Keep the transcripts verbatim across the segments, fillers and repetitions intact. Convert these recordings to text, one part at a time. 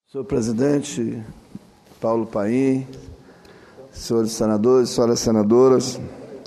Senhor presidente Paulo Paim, senhores senadores, senhoras senadoras,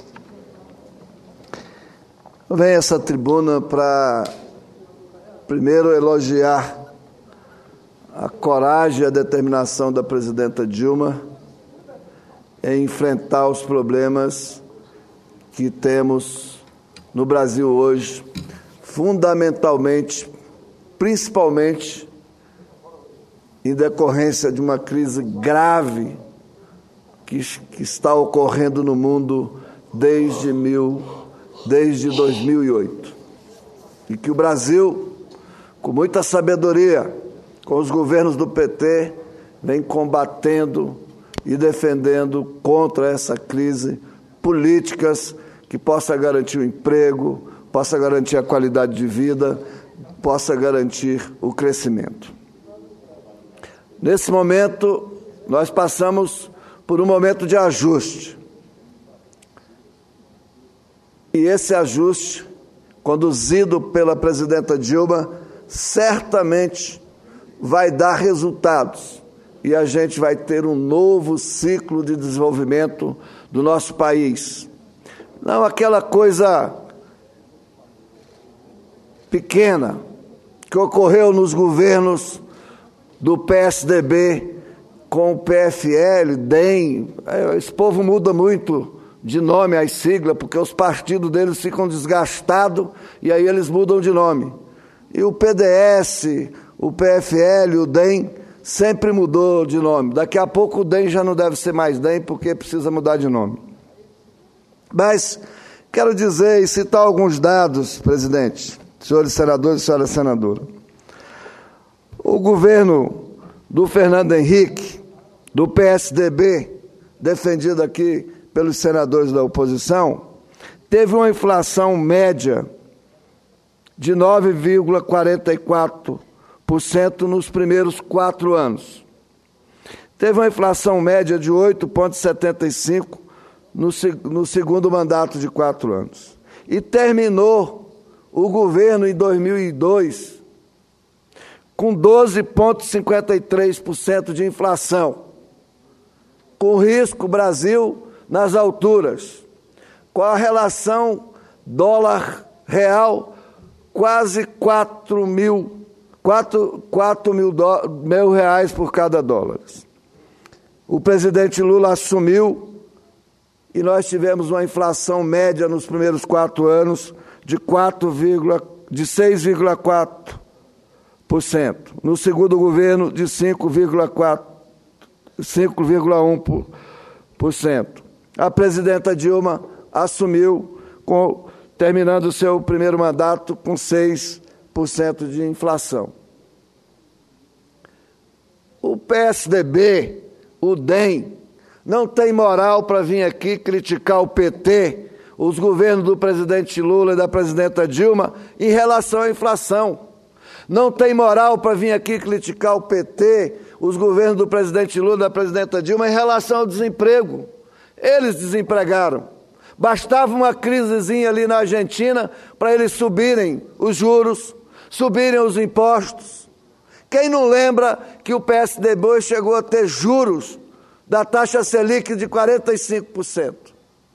eu venho a essa tribuna para, primeiro, elogiar a coragem e a determinação da presidenta Dilma em enfrentar os problemas que temos no Brasil hoje, fundamentalmente, principalmente, em decorrência de uma crise grave que, que está ocorrendo no mundo desde, mil, desde dois mil e oito. E que o Brasil, com muita sabedoria, com os governos do P T, vem combatendo e defendendo contra essa crise políticas que possa garantir o emprego, possa garantir a qualidade de vida, possa garantir o crescimento. Nesse momento, nós passamos por um momento de ajuste. E esse ajuste, conduzido pela presidenta Dilma, certamente vai dar resultados. E a gente vai ter um novo ciclo de desenvolvimento do nosso país. Não aquela coisa pequena que ocorreu nos governos do P S D B com o P F L, D E M. Esse povo muda muito de nome, as siglas, porque os partidos deles ficam desgastados e aí eles mudam de nome. E o P D S, o P F L, o D E M sempre mudou de nome. Daqui a pouco o D E M já não deve ser mais D E M porque precisa mudar de nome. Mas quero dizer e citar alguns dados, presidente, senhores senadores e senhoras senadoras. O governo do Fernando Henrique, do P S D B, defendido aqui pelos senadores da oposição, teve uma inflação média de nove vírgula quarenta e quatro por cento nos primeiros quatro anos. Teve uma inflação média de oito vírgula setenta e cinco por cento no, no segundo mandato de quatro anos. E terminou o governo em dois mil e dois com doze vírgula cinquenta e três por cento de inflação, com risco Brasil nas alturas, com a relação dólar-real quase quatro mil, quatro, quatro mil, do, mil reais por cada dólar. O presidente Lula assumiu e nós tivemos uma inflação média nos primeiros quatro anos de, quatro, de seis vírgula quatro por cento. No segundo governo, de cinco vírgula um por cento. A presidenta Dilma assumiu, com, terminando o seu primeiro mandato, com seis por cento de inflação. O P S D B, o D E M, não tem moral para vir aqui criticar o P T, os governos do presidente Lula e da presidenta Dilma, em relação à inflação. Não tem moral para vir aqui criticar o P T, os governos do presidente Lula e da presidenta Dilma em relação ao desemprego. Eles desempregaram. Bastava uma crisezinha ali na Argentina para eles subirem os juros, subirem os impostos. Quem não lembra que o P S D B chegou a ter juros da taxa Selic de quarenta e cinco por cento?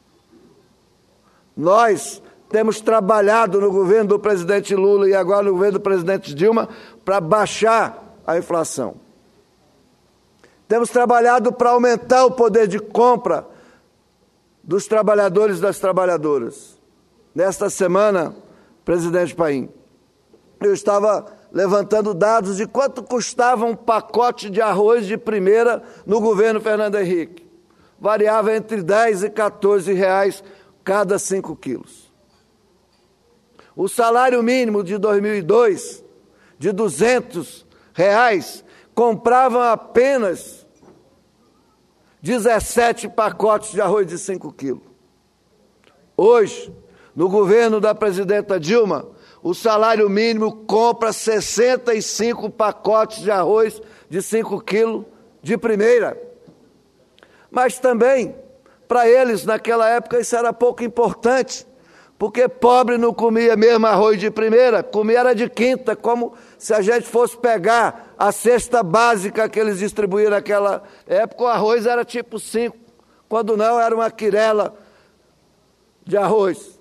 Nós temos trabalhado no governo do presidente Lula e agora no governo do presidente Dilma para baixar a inflação. Temos trabalhado para aumentar o poder de compra dos trabalhadores e das trabalhadoras. Nesta semana, presidente Paim, eu estava levantando dados de quanto custava um pacote de arroz de primeira no governo Fernando Henrique. Variava entre dez e quatorze reais cada cinco quilos. O salário mínimo de dois mil e dois, de duzentos reais, comprava apenas dezessete pacotes de arroz de cinco quilos. Hoje, no governo da presidenta Dilma, o salário mínimo compra sessenta e cinco pacotes de arroz de cinco quilos de primeira. Mas também, para eles, naquela época, isso era pouco importante, porque pobre não comia mesmo arroz de primeira, comia era de quinta, como se a gente fosse pegar a cesta básica que eles distribuíam naquela época, o arroz era tipo cinco, quando não era uma quirela de arroz.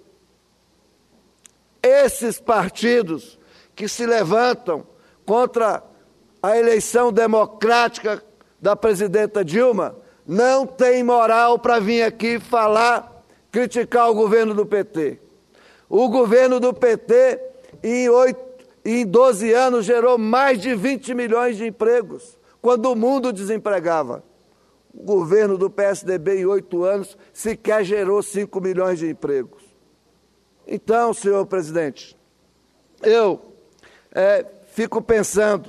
Esses partidos que se levantam contra a eleição democrática da presidenta Dilma não têm moral para vir aqui falar, criticar o governo do P T. O governo do P T, em, oito, em doze anos, gerou mais de vinte milhões de empregos, quando o mundo desempregava. O governo do P S D B, em oito anos, sequer gerou cinco milhões de empregos. Então, senhor presidente, eu é, fico pensando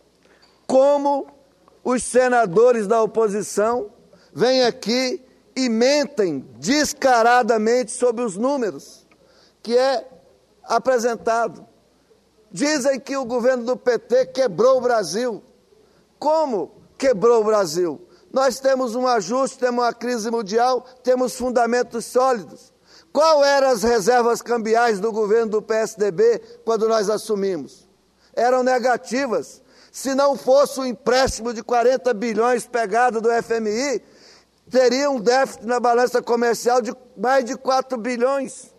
como os senadores da oposição vêm aqui e mentem descaradamente sobre os números que é apresentado. Dizem que o governo do P T quebrou o Brasil. Como quebrou o Brasil? Nós temos um ajuste, temos uma crise mundial, temos fundamentos sólidos. Qual eram as reservas cambiais do governo do P S D B quando nós assumimos? Eram negativas. Se não fosse o empréstimo de quarenta bilhões pegado do F M I, teria um déficit na balança comercial de mais de quatro bilhões.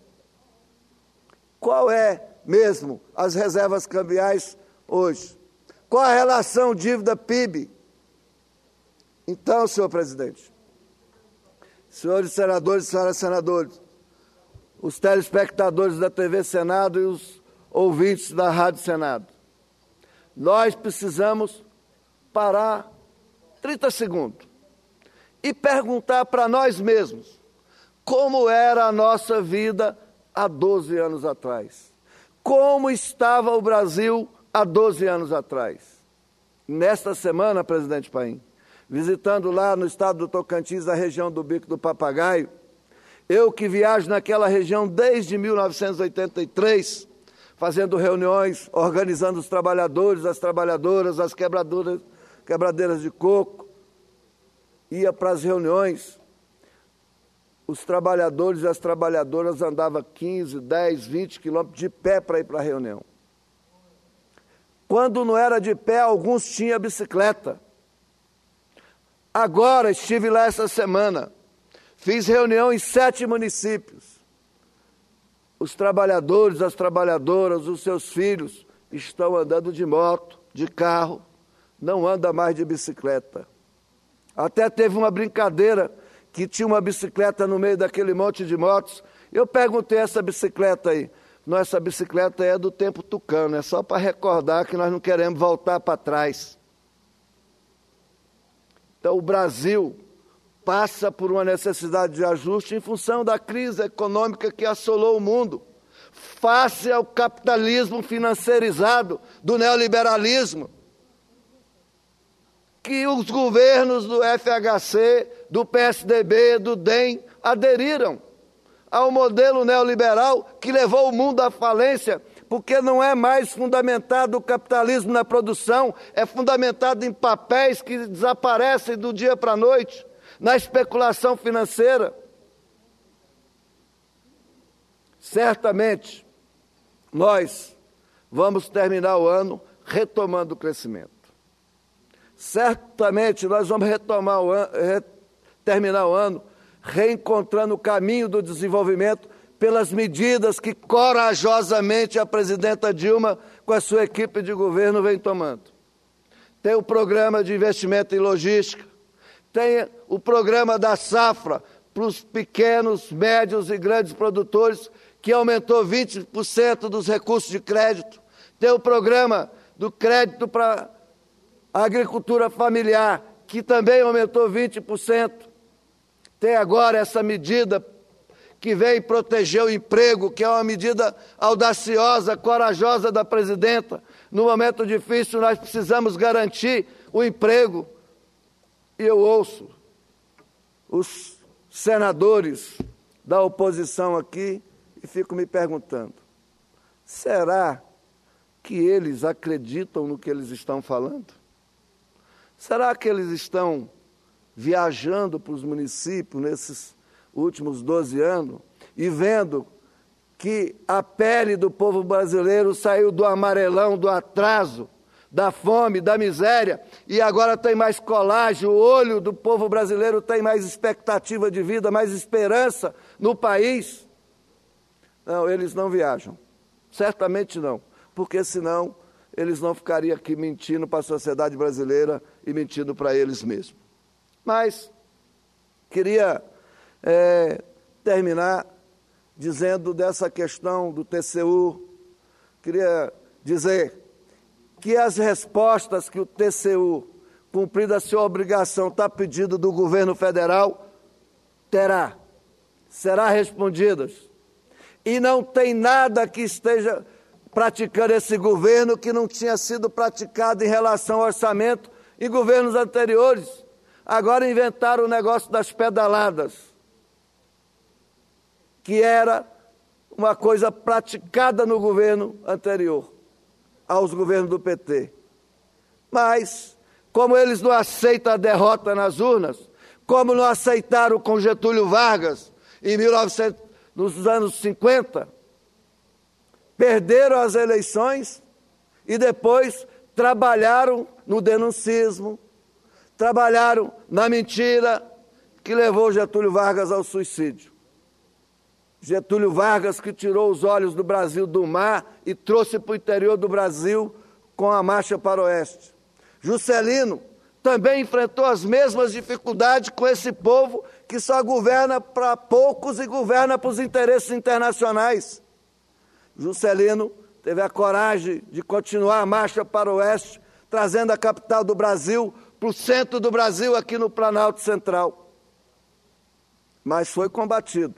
Qual é mesmo as reservas cambiais hoje? Qual a relação dívida-P I B? Então, senhor presidente, senhores senadores e senhoras senadores, os telespectadores da T V Senado e os ouvintes da Rádio Senado, nós precisamos parar trinta segundos e perguntar para nós mesmos como era a nossa vida há doze anos atrás. Como estava o Brasil há doze anos atrás. Nesta semana, presidente Paim, visitando lá no estado do Tocantins, a região do Bico do Papagaio, eu que viajo naquela região desde mil novecentos e oitenta e três, fazendo reuniões, organizando os trabalhadores, as trabalhadoras, as quebradoras, quebradeiras de coco, ia para as reuniões, os trabalhadores e as trabalhadoras andavam quinze, dez, vinte quilômetros de pé para ir para a reunião. Quando não era de pé, alguns tinham bicicleta. Agora, estive lá essa semana, fiz reunião em sete municípios. Os trabalhadores, as trabalhadoras, os seus filhos estão andando de moto, de carro, não anda mais de bicicleta. Até teve uma brincadeira que tinha uma bicicleta no meio daquele monte de motos. Eu perguntei essa bicicleta aí. Não, essa bicicleta é do tempo tucano, é só para recordar que nós não queremos voltar para trás. Então, o Brasil passa por uma necessidade de ajuste em função da crise econômica que assolou o mundo, face ao capitalismo financeirizado do neoliberalismo, que os governos do F H C, do P S D B, do D E M aderiram ao modelo neoliberal que levou o mundo à falência, porque não é mais fundamentado o capitalismo na produção, é fundamentado em papéis que desaparecem do dia para a noite, na especulação financeira. Certamente, nós vamos terminar o ano retomando o crescimento. Certamente, nós vamos retomar o ano, re, terminar o ano reencontrando o caminho do desenvolvimento pelas medidas que corajosamente a presidenta Dilma, com a sua equipe de governo, vem tomando. Tem o programa de investimento em logística, tem o programa da safra para os pequenos, médios e grandes produtores, que aumentou vinte por cento dos recursos de crédito. Tem o programa do crédito para a agricultura familiar, que também aumentou vinte por cento. Tem agora essa medida que vem proteger o emprego, que é uma medida audaciosa, corajosa da presidenta. No momento difícil, nós precisamos garantir o emprego. E eu ouço os senadores da oposição aqui e fico me perguntando, será que eles acreditam no que eles estão falando? Será que eles estão viajando para os municípios nesses últimos doze anos e vendo que a pele do povo brasileiro saiu do amarelão, do atraso, da fome, da miséria, e agora tem mais colágeno, o olho do povo brasileiro tem mais expectativa de vida, mais esperança no país. Não, eles não viajam. Certamente não, porque senão eles não ficariam aqui mentindo para a sociedade brasileira e mentindo para eles mesmos. Mas queria é, terminar dizendo dessa questão do T C U, queria dizer que as respostas que o T C U, cumprida a sua obrigação, está pedindo do governo federal, terá, será respondidas. E não tem nada que esteja praticando esse governo que não tinha sido praticado em relação ao orçamento em governos anteriores. Agora inventaram o negócio das pedaladas, que era uma coisa praticada no governo anterior, aos governos do P T. Mas, como eles não aceitam a derrota nas urnas, como não aceitaram com Getúlio Vargas em mil e novecentos, nos anos cinquenta, perderam as eleições e depois trabalharam no denuncismo, trabalharam na mentira que levou Getúlio Vargas ao suicídio. Getúlio Vargas que tirou os olhos do Brasil do mar e trouxe para o interior do Brasil com a marcha para o oeste. Juscelino também enfrentou as mesmas dificuldades com esse povo que só governa para poucos e governa para os interesses internacionais. Juscelino teve a coragem de continuar a marcha para o oeste, trazendo a capital do Brasil para o centro do Brasil, aqui no Planalto Central. Mas foi combatido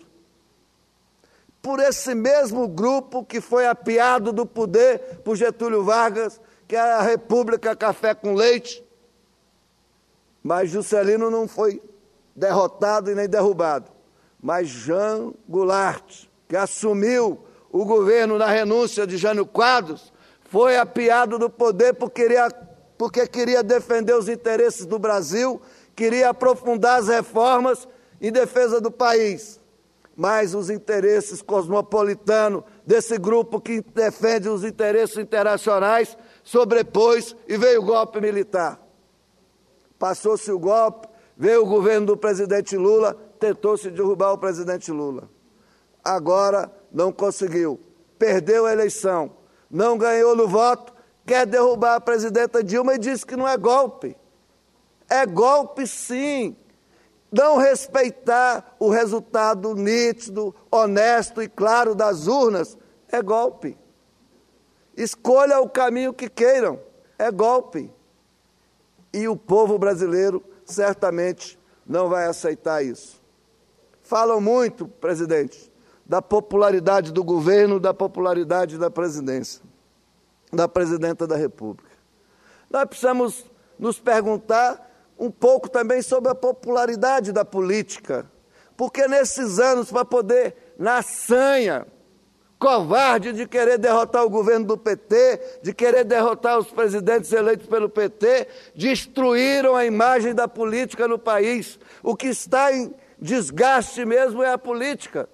por esse mesmo grupo que foi apiado do poder por Getúlio Vargas, que era a República Café com Leite. Mas Juscelino não foi derrotado e nem derrubado. Mas Jean Goulart, que assumiu o governo na renúncia de Jânio Quadros, foi apiado do poder porque queria, porque queria defender os interesses do Brasil, queria aprofundar as reformas em defesa do país. Mas os interesses cosmopolitanos desse grupo que defende os interesses internacionais sobrepôs e veio o golpe militar. Passou-se o golpe, veio o governo do presidente Lula, tentou-se derrubar o presidente Lula. Agora não conseguiu, perdeu a eleição, não ganhou no voto, quer derrubar a presidenta Dilma e diz que não é golpe. É golpe sim. Não respeitar o resultado nítido, honesto e claro das urnas é golpe. Escolha o caminho que queiram, é golpe. E o povo brasileiro certamente não vai aceitar isso. Falam muito, presidente, da popularidade do governo, da popularidade da presidência, da presidenta da República. Nós precisamos nos perguntar um pouco também sobre a popularidade da política, porque nesses anos, para poder, na sanha, covarde de querer derrotar o governo do P T, de querer derrotar os presidentes eleitos pelo P T, destruíram a imagem da política no país. O que está em desgaste mesmo é a política.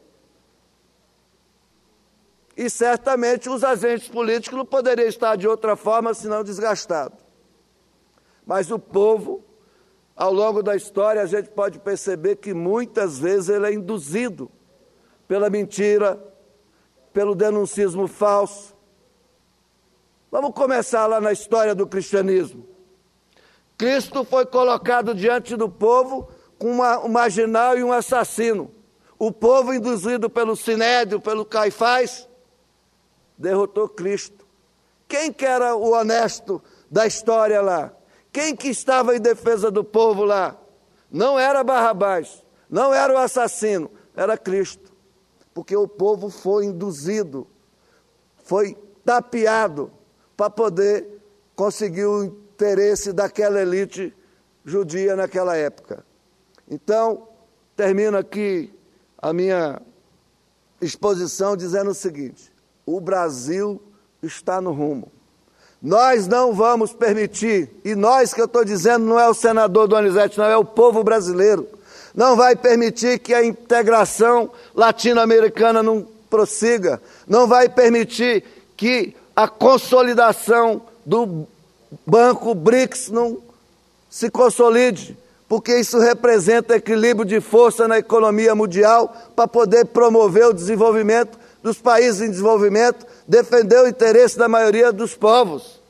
E certamente os agentes políticos não poderiam estar de outra forma senão desgastados. Mas o povo, ao longo da história, a gente pode perceber que muitas vezes ele é induzido pela mentira, pelo denuncismo falso. Vamos começar lá na história do cristianismo. Cristo foi colocado diante do povo com uma, um marginal e um assassino. O povo, induzido pelo Sinédrio, pelo Caifás, derrotou Cristo. Quem que era o honesto da história lá? Quem que estava em defesa do povo lá? Não era Barrabás, não era o assassino, era Cristo. Porque o povo foi induzido, foi tapeado para poder conseguir o interesse daquela elite judia naquela época. Então, termino aqui a minha exposição dizendo o seguinte: o Brasil está no rumo. Nós não vamos permitir, e nós que eu estou dizendo não é o senador Donizete, não, é o povo brasileiro, não vai permitir que a integração latino-americana não prossiga, não vai permitir que a consolidação do Banco BRICS não se consolide, porque isso representa equilíbrio de força na economia mundial para poder promover o desenvolvimento dos países em desenvolvimento, defender o interesse da maioria dos povos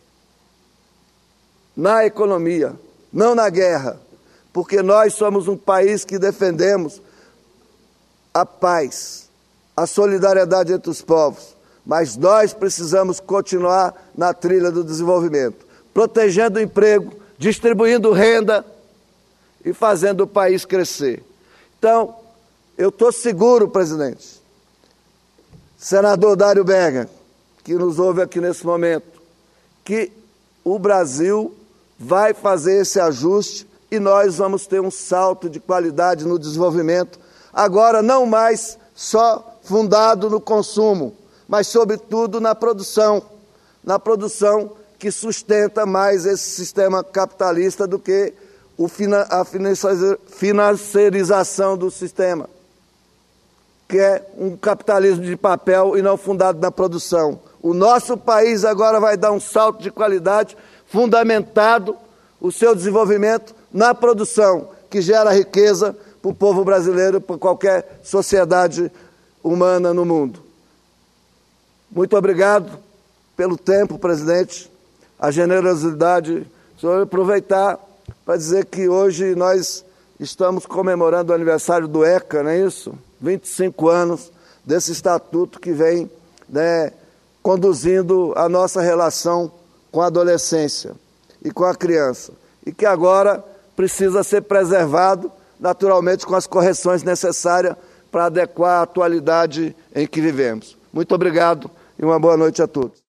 na economia, não na guerra, porque nós somos um país que defendemos a paz, a solidariedade entre os povos, mas nós precisamos continuar na trilha do desenvolvimento, protegendo o emprego, distribuindo renda e fazendo o país crescer. Então, eu estou seguro, presidente, senador Dário Berger, que nos ouve aqui nesse momento, que o Brasil vai fazer esse ajuste e nós vamos ter um salto de qualidade no desenvolvimento, agora não mais só fundado no consumo, mas sobretudo na produção, na produção que sustenta mais esse sistema capitalista do que o fina, a financiarização do sistema, que é um capitalismo de papel e não fundado na produção. O nosso país agora vai dar um salto de qualidade fundamentado o seu desenvolvimento na produção, que gera riqueza para o povo brasileiro, para qualquer sociedade humana no mundo. Muito obrigado pelo tempo, presidente, a generosidade. Só aproveitar para dizer que hoje nós estamos comemorando o aniversário do ECA, não é isso? vinte e cinco anos desse estatuto que vem, né, conduzindo a nossa relação com a adolescência e com a criança, e que agora precisa ser preservado, naturalmente com as correções necessárias para adequar a atualidade em que vivemos. Muito obrigado e uma boa noite a todos.